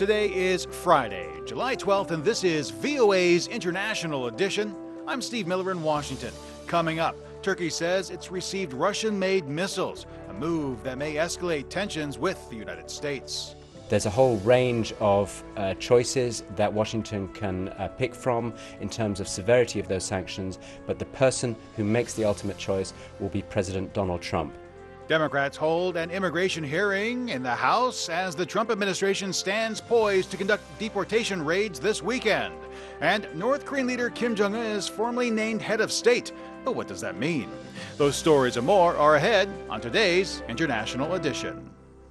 Today is Friday, July 12th, and this is VOA's International Edition. I'm Steve Miller in Washington. Coming up, Turkey says it's received Russian-made missiles, a move that may escalate tensions with the United States. There's a whole range of choices that Washington can pick from in terms of severity of those sanctions, but the person who makes the ultimate choice will be President Donald Trump. Democrats hold an immigration hearing in the House as the Trump administration stands poised to conduct deportation raids this weekend. And North Korean leader Kim Jong-un is formally named head of state. But what does that mean? Those stories and more are ahead on today's International Edition.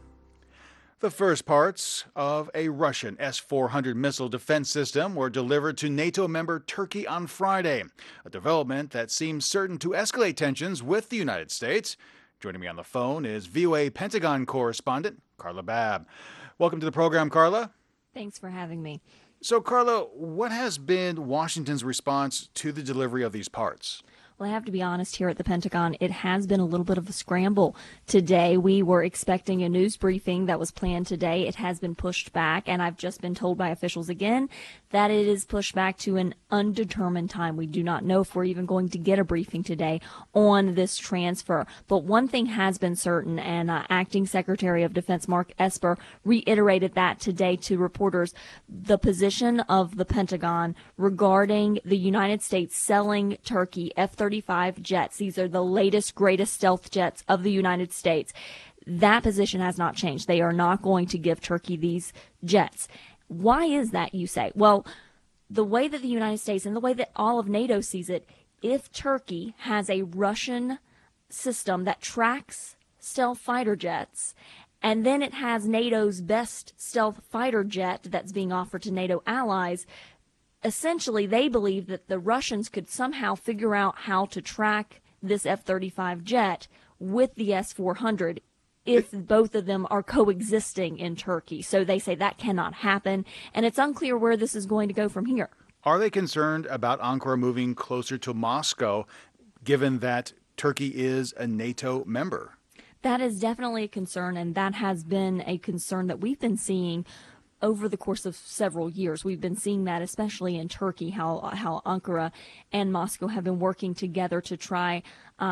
The first parts of a Russian S-400 missile defense system were delivered to NATO member Turkey on Friday, a development that seems certain to escalate tensions with the United States. Joining me on the phone is VOA Pentagon correspondent Carla Babb. Welcome to the program, Carla. Thanks for having me. So, Carla, what has been Washington's response to the delivery of these parts? Well, I have to be honest, here at the Pentagon, it has been a little bit of a scramble today. We were expecting a news briefing that was planned today. It has been pushed back, and I've just been told by officials again that it is pushed back to an undetermined time. We do not know if we're even going to get a briefing today on this transfer. But one thing has been certain, and Acting Secretary of Defense Mark Esper reiterated that today to reporters, the position of the Pentagon regarding the United States selling Turkey F-35 jets. These are the latest, greatest stealth jets of the United States. That position has not changed. They are not going to give Turkey these jets. Why is that, you say? Well, the way that the United States and the way that all of NATO sees it, if Turkey has a Russian system that tracks stealth fighter jets, and then it has NATO's best stealth fighter jet that's being offered to NATO allies, essentially they believe that the Russians could somehow figure out how to track this F-35 jet with the S-400 if both of them are coexisting in Turkey. So they say that cannot happen, and it's unclear where this is going to go from here. Are they concerned about Ankara moving closer to Moscow, given that Turkey is a NATO member? That is definitely a concern, and that has been a concern that we've been seeing over the course of several years. We've been seeing that, especially in Turkey, how Ankara and Moscow have been working together to try,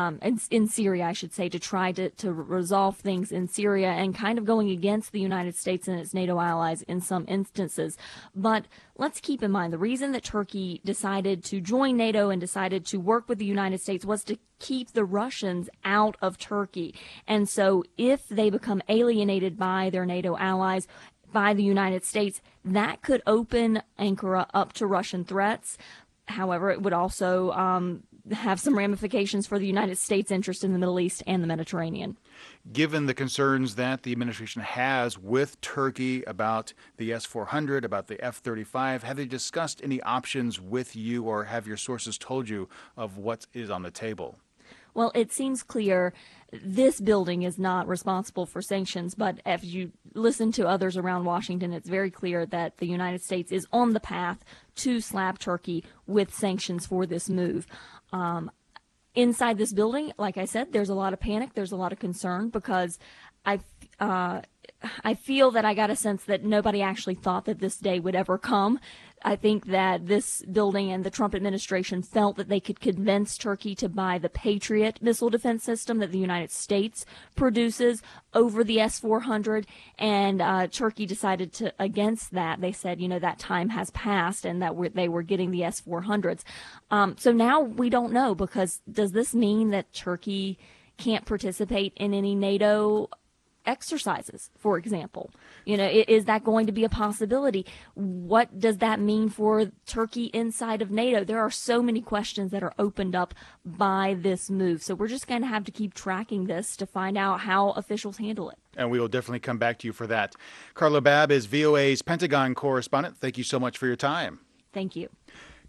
in Syria, I should say, to try to resolve things in Syria, and kind of going against the United States and its NATO allies in some instances. But let's keep in mind, the reason that Turkey decided to join NATO and decided to work with the United States was to keep the Russians out of Turkey. And so if they become alienated by their NATO allies, by the United States, that could open Ankara up to Russian threats. However, it would also have some ramifications for the United States' interest in the Middle East and the Mediterranean. Given the concerns that the administration has with Turkey about the S-400, about the F-35, have they discussed any options with you, or have your sources told you of what is on the table? Well, it seems clear this building is not responsible for sanctions, but if you listen to others around Washington, it's very clear that the United States is on the path to slap Turkey with sanctions for this move. Inside this building, like I said, there's a lot of panic, there's a lot of concern, because I feel that I got a sense that nobody actually thought that this day would ever come. I think that this building and the Trump administration felt that they could convince Turkey to buy the Patriot missile defense system that the United States produces over the S-400, and Turkey decided against that. They said, that time has passed and that they were getting the S-400s. So now we don't know, because does this mean that Turkey can't participate in any NATO exercises, for example? Is that going to be a possibility? What does that mean for Turkey inside of NATO? There are so many questions that are opened up by this move. So we're just going to have to keep tracking this to find out how officials handle it. And we will definitely come back to you for that. Carla Babb is VOA's Pentagon correspondent. Thank you so much for your time. Thank you.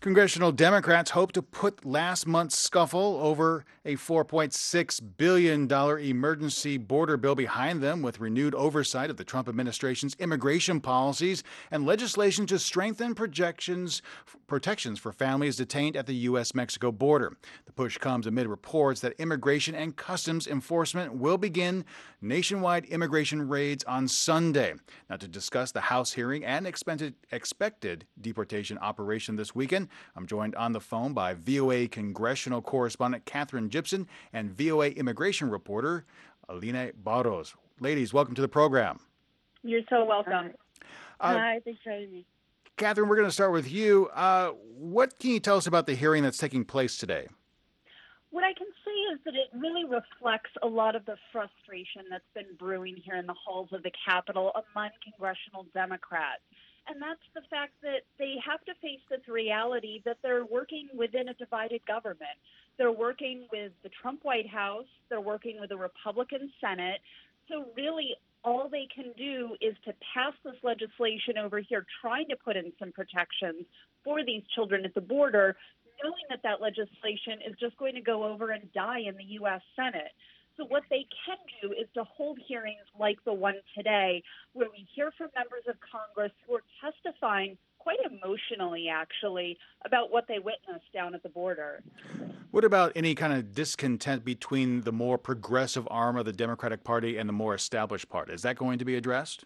Congressional Democrats hope to put last month's scuffle over a $4.6 billion emergency border bill behind them with renewed oversight of the Trump administration's immigration policies and legislation to strengthen protections for families detained at the U.S.-Mexico border. The push comes amid reports that Immigration and Customs Enforcement will begin nationwide immigration raids on Sunday. Now, to discuss the House hearing and expected deportation operation this weekend, I'm joined on the phone by VOA congressional correspondent Katherine Gibson and VOA immigration reporter Aline Barros. Ladies, welcome to the program. You're so welcome. Hi, thanks for having me. Katherine, we're going to start with you. What can you tell us about the hearing that's taking place today? What I can say is that it really reflects a lot of the frustration that's been brewing here in the halls of the Capitol among congressional Democrats. And that's the fact that they have to face this reality that they're working within a divided government. They're working with the Trump White House. They're working with the Republican Senate. So really, all they can do is to pass this legislation over here, trying to put in some protections for these children at the border, knowing that that legislation is just going to go over and die in the U.S. Senate. So what they can do is to hold hearings like the one today, where we hear from members of Congress who are testifying quite emotionally, actually, about what they witnessed down at the border. What about any kind of discontent between the more progressive arm of the Democratic Party and the more established part? Is that going to be addressed?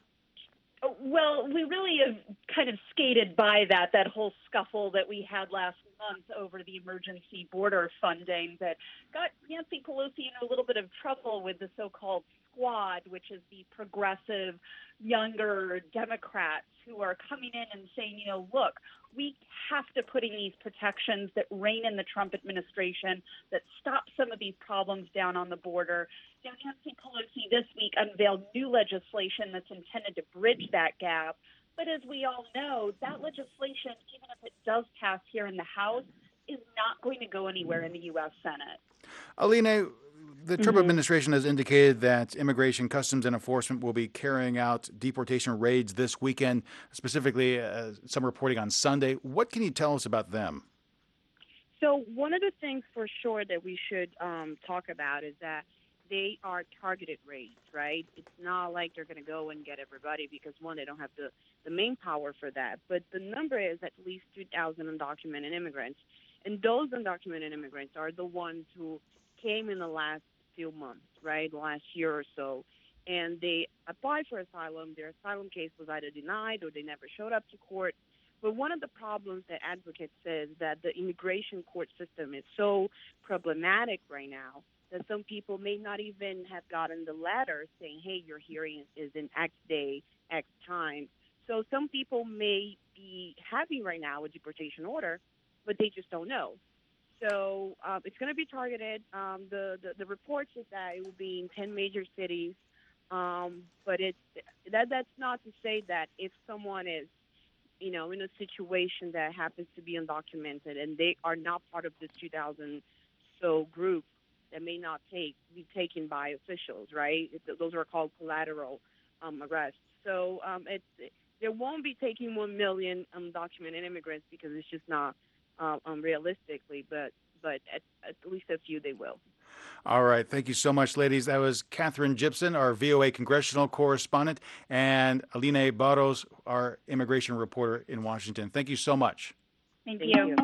Well, we really have kind of skated by that whole scuffle that we had last month over the emergency border funding that got Nancy Pelosi in a little bit of trouble with the so-called squad, which is the progressive, younger Democrats who are coming in and saying, look, we have to put in these protections that rein in the Trump administration, that stop some of these problems down on the border. Now, Nancy Pelosi this week unveiled new legislation that's intended to bridge that gap. But as we all know, that legislation, even if it does pass here in the House, is not going to go anywhere in the U.S. Senate. Aline, the Trump administration has indicated that Immigration, Customs, and Enforcement will be carrying out deportation raids this weekend, specifically some reporting on Sunday. What can you tell us about them? So one of the things for sure that we should talk about is that they are targeted raids, right? It's not like they're going to go and get everybody because, one, they don't have the main power for that. But the number is at least 2,000 undocumented immigrants. And those undocumented immigrants are the ones who came in the last few months, right, last year or so. And they applied for asylum. Their asylum case was either denied or they never showed up to court. But one of the problems that advocates says that the immigration court system is so problematic right now that some people may not even have gotten the letter saying, hey, your hearing is in X day, X time. So some people may be having right now a deportation order, but they just don't know. So it's going to be targeted. The report says that it will be in 10 major cities, but that's not to say that if someone is, in a situation that happens to be undocumented and they are not part of this 2,000 so group, that may not be taken by officials, right? Those are called collateral arrests. So they won't be taking 1 million undocumented immigrants because it's just not realistically, but at least a few they will. All right. Thank you so much, ladies. That was Katherine Gibson, our VOA congressional correspondent, and Aline Barros, our immigration reporter in Washington. Thank you so much. Thank you.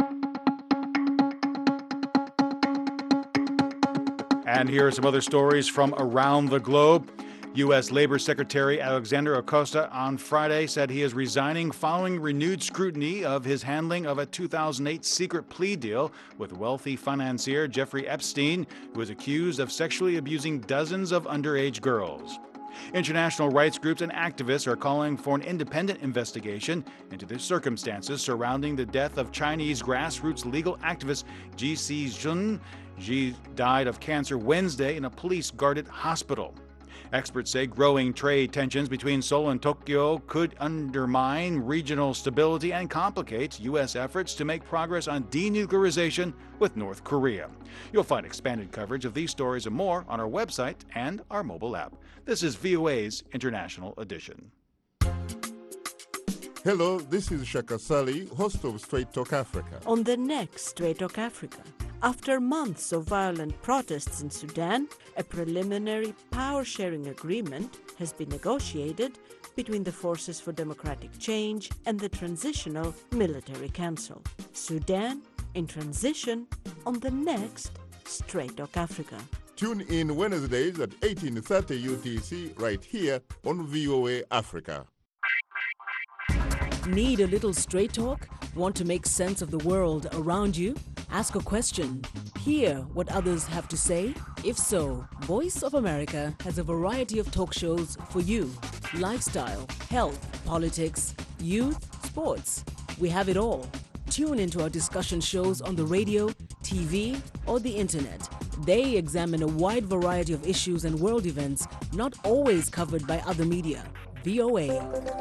And here are some other stories from around the globe. U.S. Labor Secretary Alexander Acosta on Friday said he is resigning following renewed scrutiny of his handling of a 2008 secret plea deal with wealthy financier Jeffrey Epstein, who is accused of sexually abusing dozens of underage girls. International rights groups and activists are calling for an independent investigation into the circumstances surrounding the death of Chinese grassroots legal activist Ji Xijun. Ji died of cancer Wednesday in a police-guarded hospital. Experts say growing trade tensions between Seoul and Tokyo could undermine regional stability and complicate U.S. efforts to make progress on denuclearization with North Korea. You'll find expanded coverage of these stories and more on our website and our mobile app. This is VOA's International Edition. Hello, this is Shaka Sali, host of Straight Talk Africa. On the next Straight Talk Africa, after months of violent protests in Sudan, a preliminary power-sharing agreement has been negotiated between the Forces for Democratic Change and the Transitional Military Council. Sudan in transition on the next Straight Talk Africa. Tune in Wednesdays at 18:30 UTC right here on VOA Africa. Need a little straight talk? Want to make sense of the world around you? Ask a question. Hear what others have to say? If so, Voice of America has a variety of talk shows for you. Lifestyle, health, politics, youth, sports. We have it all. Tune into our discussion shows on the radio, TV, or the internet. They examine a wide variety of issues and world events not always covered by other media. VOA.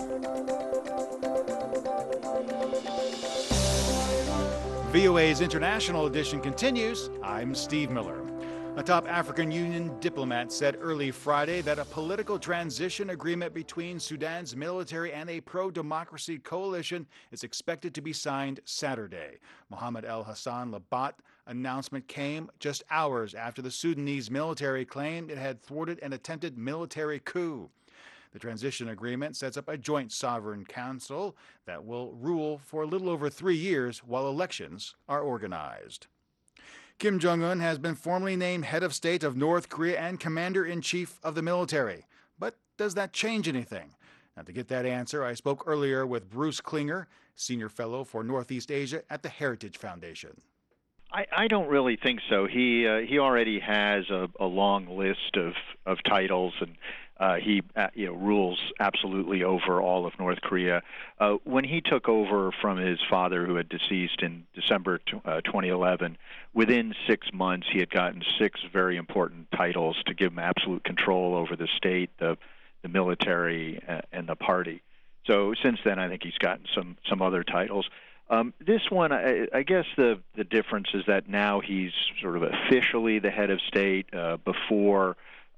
VOA's International Edition continues. I'm Steve Miller. A top African Union diplomat said early Friday that a political transition agreement between Sudan's military and a pro-democracy coalition is expected to be signed Saturday. Mohamed El Hassan Labat announcement came just hours after the Sudanese military claimed it had thwarted an attempted military coup. The transition agreement sets up a joint sovereign council that will rule for a little over 3 years while elections are organized. Kim Jong-un has been formally named head of state of North Korea and commander-in-chief of the military. But does that change anything? Now, to get that answer, I spoke earlier with Bruce Klinger, senior fellow for Northeast Asia at the Heritage Foundation. I don't really think so. He already has a long list of titles, and he rules absolutely over all of North Korea. When he took over from his father, who had deceased in December 2011, within 6 months he had gotten 6 very important titles to give him absolute control over the state, the military, and the party. So since then, I think he's gotten some other titles. This one, I guess the difference is that now he's sort of officially the head of state. Before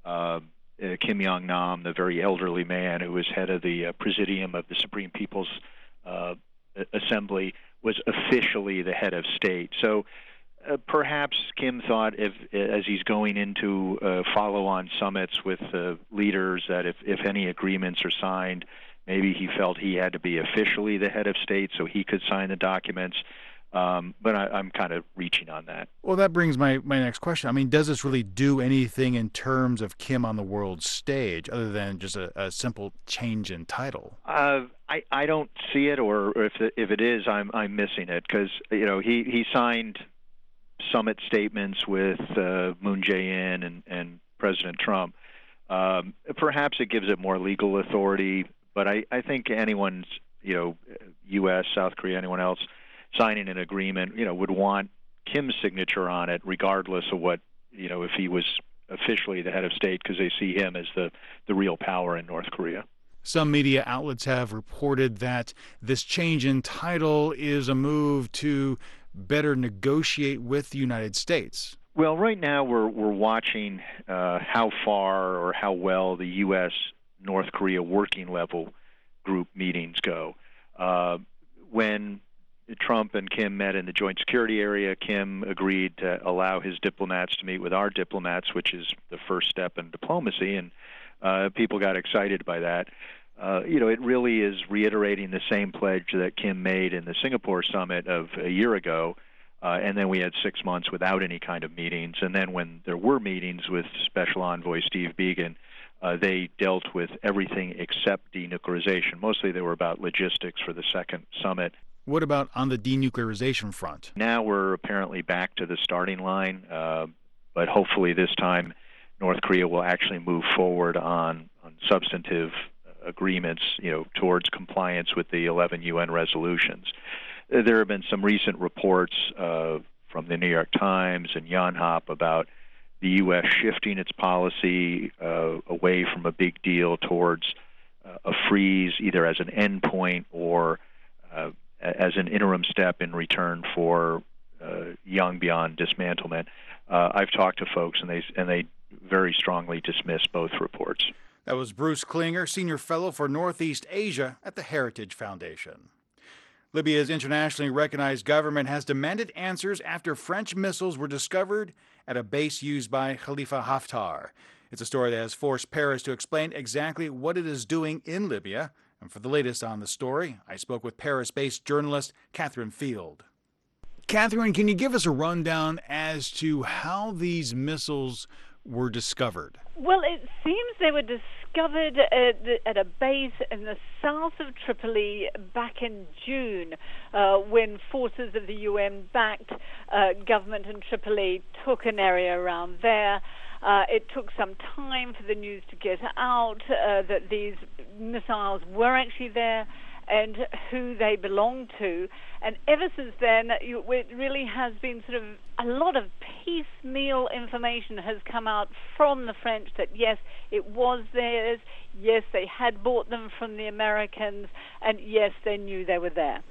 Kim Jong-nam, the very elderly man who was head of the Presidium of the Supreme People's Assembly, was officially the head of state. So perhaps Kim thought, as he's going into follow-on summits with leaders, that if any agreements are signed, maybe he felt he had to be officially the head of state so he could sign the documents. But I'm kind of reaching on that. Well, that brings my next question. I mean, does this really do anything in terms of Kim on the world stage other than just a simple change in title? I don't see it, or if it is, I'm missing it, because he signed summit statements with Moon Jae-in and President Trump. Perhaps it gives it more legal authority. But I think anyone's, U.S., South Korea, anyone else signing an agreement, would want Kim's signature on it, regardless of what, if he was officially the head of state, because they see him as the real power in North Korea. Some media outlets have reported that this change in title is a move to better negotiate with the United States. Well, right now we're watching how far or how well the U.S. North Korea working level group meetings go. When Trump and Kim met in the Joint Security Area, Kim agreed to allow his diplomats to meet with our diplomats, which is the first step in diplomacy, and people got excited by that. It really is reiterating the same pledge that Kim made in the Singapore summit of a year ago, and then we had 6 months without any kind of meetings. And then when there were meetings with Special Envoy Steve Biegun, they dealt with everything except denuclearization. Mostly they were about logistics for the second summit. What about on the denuclearization front? Now we're apparently back to the starting line, but hopefully this time North Korea will actually move forward on substantive agreements, towards compliance with the 11 UN resolutions. There have been some recent reports from the New York Times and Yonhap about the U.S. shifting its policy away from a big deal towards a freeze, either as an endpoint or as an interim step in return for Yongbyon dismantlement. I've talked to folks, and they very strongly dismiss both reports. That was Bruce Klinger, Senior Fellow for Northeast Asia at the Heritage Foundation. Libya's internationally recognized government has demanded answers after French missiles were discovered at a base used by Khalifa Haftar. It's a story that has forced Paris to explain exactly what it is doing in Libya. And for the latest on the story, I spoke with Paris-based journalist Catherine Field. Catherine, can you give us a rundown as to how these missiles were discovered? Well, it seems they were discovered at a base in the south of Tripoli back in June when forces of the UN-backed government in Tripoli took an area around there. It took some time for the news to get out that these missiles were actually there and who they belonged to. And ever since then, it really has been sort of a lot of piecemeal information has come out from the French that, yes, it was theirs, yes, they had bought them from the Americans, and yes, they knew they were there.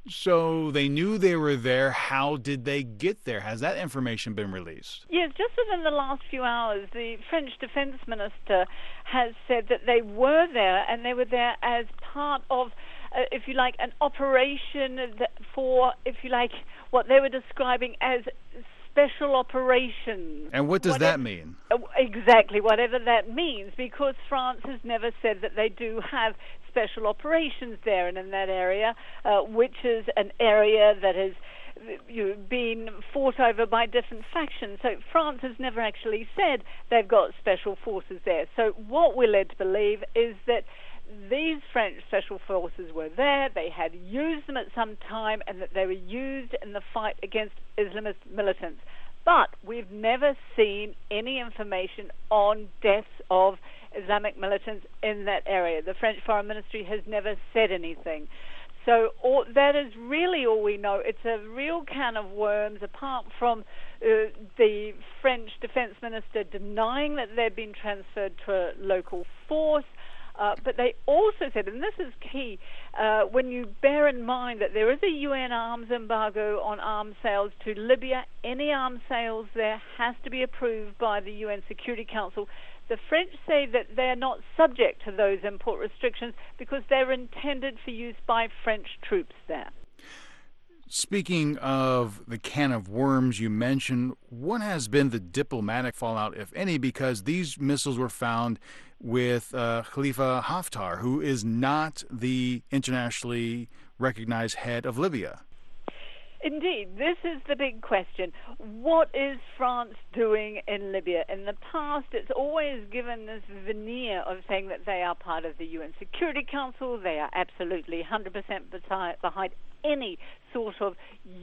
So they knew they were there. How did they get there? Has that information been released? Yes, just within the last few hours, the French defense minister has said that they were there, and they were there as part of, if you like, an operation for, if you like, what they were describing as special operations. And what does that mean? Exactly, whatever that means, because France has never said that they do have special operations there and in that area, which is an area that has been fought over by different factions. So France has never actually said they've got special forces there. So what we're led to believe is that these French special forces were there, they had used them at some time, and that they were used in the fight against Islamist militants. But we've never seen any information on deaths of Islamic militants in that area. The French Foreign Ministry has never said anything. So that is really all we know. It's a real can of worms, apart from the French Defense Minister denying that they've been transferred to a local force. But they also said, and this is key, when you bear in mind that there is a UN arms embargo on arms sales to Libya, any arms sales there has to be approved by the UN Security Council. The French say that they're not subject to those import restrictions because they're intended for use by French troops there. Speaking of the can of worms you mentioned, what has been the diplomatic fallout, if any, because these missiles were found with Khalifa Haftar, who is not the internationally recognized head of Libya? Indeed, this is the big question. What is France doing in Libya? In the past, it's always given this veneer of saying that they are part of the UN Security Council, they are absolutely 100% behind any sort of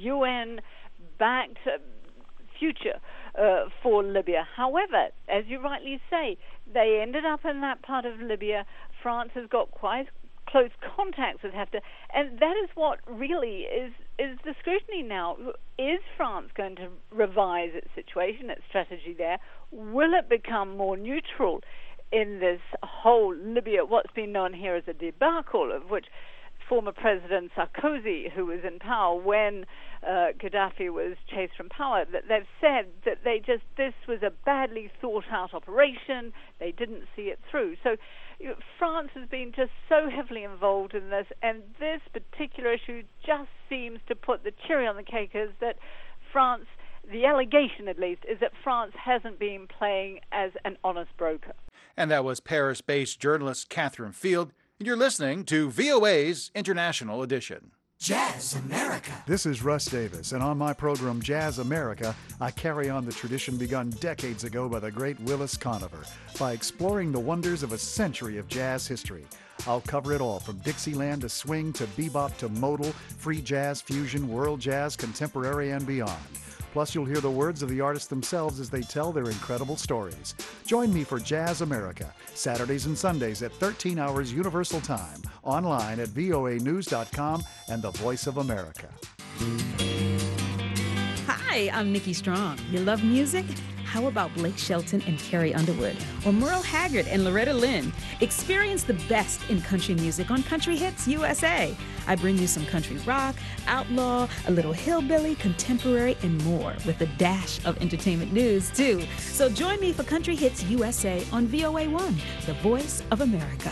UN-backed future for Libya. However, as you rightly say, they ended up in that part of Libya. France has got quite close contacts with Haftar, and that is what really is the scrutiny now. Is France going to revise its situation, its strategy there? Will it become more neutral in this whole Libya, what's been known here as a debacle, of which former President Sarkozy, who was in power when Gaddafi was chased from power, that they've said that this was a badly thought out operation, they didn't see it through. So France has been just so heavily involved in this, and this particular issue just seems to put the cherry on the cake, is that France, the allegation at least, is that France hasn't been playing as an honest broker. And that was Paris-based journalist Catherine Field. You're listening to VOA's International Edition. Jazz America. This is Russ Davis, and on my program Jazz America, I carry on the tradition begun decades ago by the great Willis Conover by exploring the wonders of a century of jazz history. I'll cover it all, from Dixieland to swing to bebop to modal, free jazz, fusion, world jazz, contemporary, and beyond. Plus, you'll hear the words of the artists themselves as they tell their incredible stories. Join me for Jazz America, Saturdays and Sundays at 13 hours Universal Time, online at voanews.com and the Voice of America. Hi, I'm Nikki Strong. You love music? How about Blake Shelton and Carrie Underwood? Or Merle Haggard and Loretta Lynn? Experience the best in country music on Country Hits USA. I bring you some country rock, outlaw, a little hillbilly, contemporary, and more, with a dash of entertainment news, too. So join me for Country Hits USA on VOA1, the voice of America.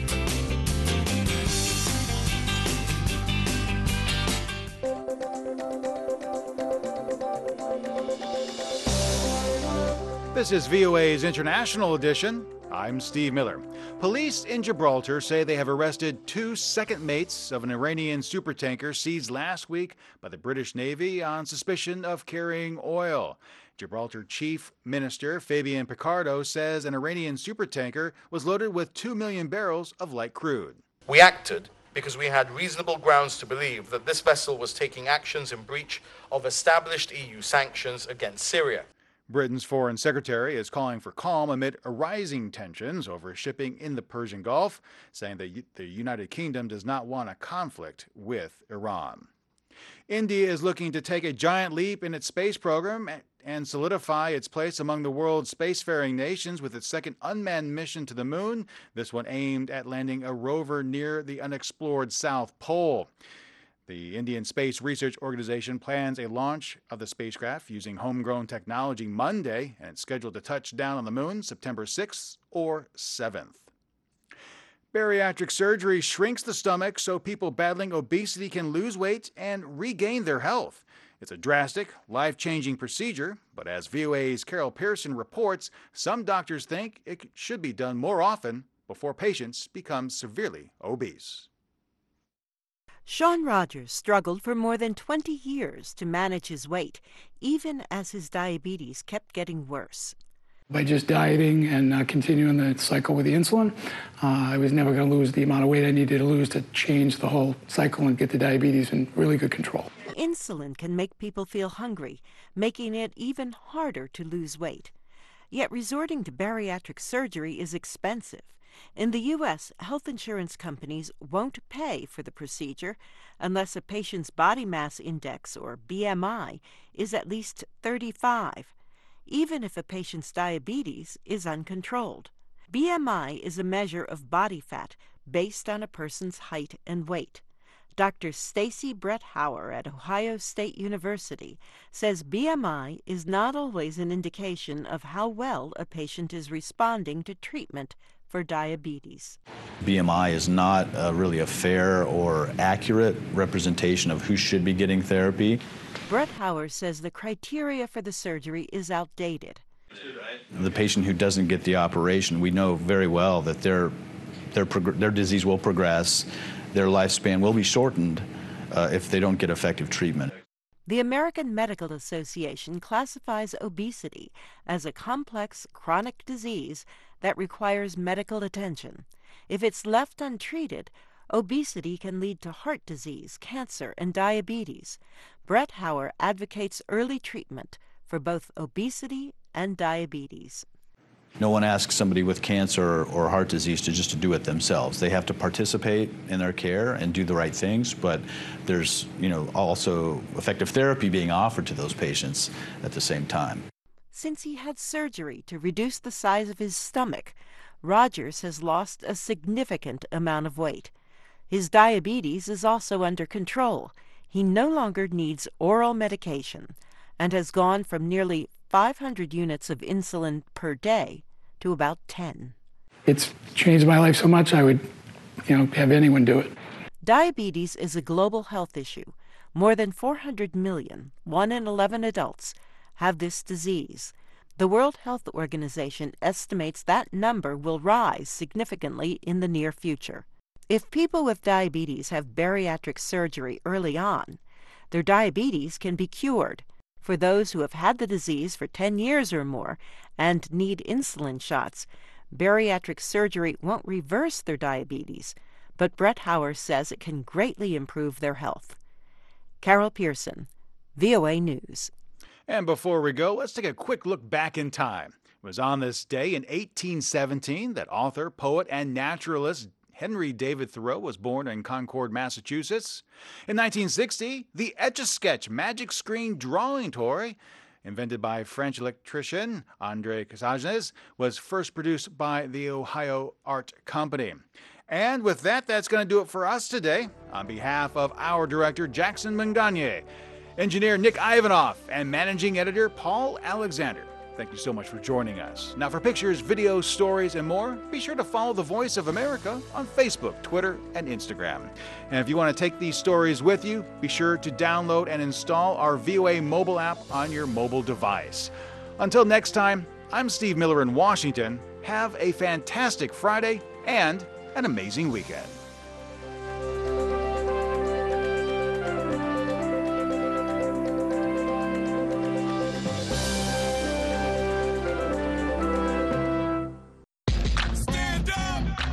This is VOA's International Edition. I'm Steve Miller. Police in Gibraltar say they have arrested 2 second mates of an Iranian supertanker seized last week by the British Navy on suspicion of carrying oil. Gibraltar Chief Minister Fabien Picardo says an Iranian supertanker was loaded with 2 million barrels of light crude. We acted because we had reasonable grounds to believe that this vessel was taking actions in breach of established EU sanctions against Syria. Britain's foreign secretary is calling for calm amid rising tensions over shipping in the Persian Gulf, saying that the United Kingdom does not want a conflict with Iran. India is looking to take a giant leap in its space program and solidify its place among the world's spacefaring nations with its second unmanned mission to the moon, this one aimed at landing a rover near the unexplored South Pole. The Indian Space Research Organization plans a launch of the spacecraft using homegrown technology Monday, and it's scheduled to touch down on the moon September 6th or 7th. Bariatric surgery shrinks the stomach so people battling obesity can lose weight and regain their health. It's a drastic, life-changing procedure, but as VOA's Carol Pearson reports, some doctors think it should be done more often before patients become severely obese. Sean Rogers struggled for more than 20 years to manage his weight, even as his diabetes kept getting worse. By just dieting and continuing the cycle with the insulin, I was never going to lose the amount of weight I needed to lose to change the whole cycle and get the diabetes in really good control. Insulin can make people feel hungry, making it even harder to lose weight. Yet resorting to bariatric surgery is expensive. In the U.S., health insurance companies won't pay for the procedure unless a patient's body mass index, or BMI, is at least 35, even if a patient's diabetes is uncontrolled. BMI is a measure of body fat based on a person's height and weight. Dr. Stacy Bretthauer at Ohio State University says BMI is not always an indication of how well a patient is responding to treatment for diabetes. BMI is not really a fair or accurate representation of who should be getting therapy. Bretthauer says the criteria for the surgery is outdated. The patient who doesn't get the operation, we know very well that their disease will progress, their lifespan will be shortened if they don't get effective treatment. The American Medical Association classifies obesity as a complex chronic disease that requires medical attention. If it's left untreated, obesity can lead to heart disease, cancer, and diabetes. Bretthauer advocates early treatment for both obesity and diabetes. No one asks somebody with cancer or heart disease to do it themselves. They have to participate in their care and do the right things, but there's also effective therapy being offered to those patients at the same time. Since he had surgery to reduce the size of his stomach, Rogers has lost a significant amount of weight. His diabetes is also under control. He no longer needs oral medication and has gone from nearly 500 units of insulin per day to about 10. It's changed my life so much I would, have anyone do it. Diabetes is a global health issue. More than 400 million, 1 in 11 adults, have this disease. The World Health Organization estimates that number will rise significantly in the near future. If people with diabetes have bariatric surgery early on, their diabetes can be cured. For those who have had the disease for 10 years or more and need insulin shots, bariatric surgery won't reverse their diabetes, but Bretthauer says it can greatly improve their health. Carol Pearson, VOA News. And before we go, let's take a quick look back in time. It was on this day in 1817 that author, poet, and naturalist Henry David Thoreau was born in Concord, Massachusetts. In 1960, the Etch-a-Sketch Magic Screen Drawing Toy invented by French electrician André Casages, was first produced by the Ohio Art Company. And with that, that's going to do it for us today. On behalf of our director, Jackson Manganye, engineer Nick Ivanoff, and managing editor Paul Alexander, thank you so much for joining us. Now, for pictures, videos, stories, and more, be sure to follow The Voice of America on Facebook, Twitter, and Instagram. And if you want to take these stories with you, be sure to download and install our VOA mobile app on your mobile device. Until next time, I'm Steve Miller in Washington. Have a fantastic Friday and an amazing weekend.